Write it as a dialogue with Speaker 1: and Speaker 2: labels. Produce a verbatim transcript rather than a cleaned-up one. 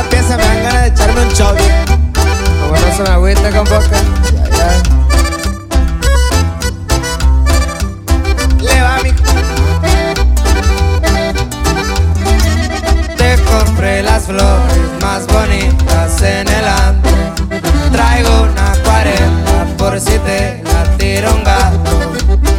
Speaker 1: empieza me dan ganas de echarme un shot.
Speaker 2: Como no se me agüita con boca. Ya, ya.
Speaker 1: Le va mi...
Speaker 2: Te compré las flores más bonitas en el antro. Traigo una cuarenta por si te la tira un gato.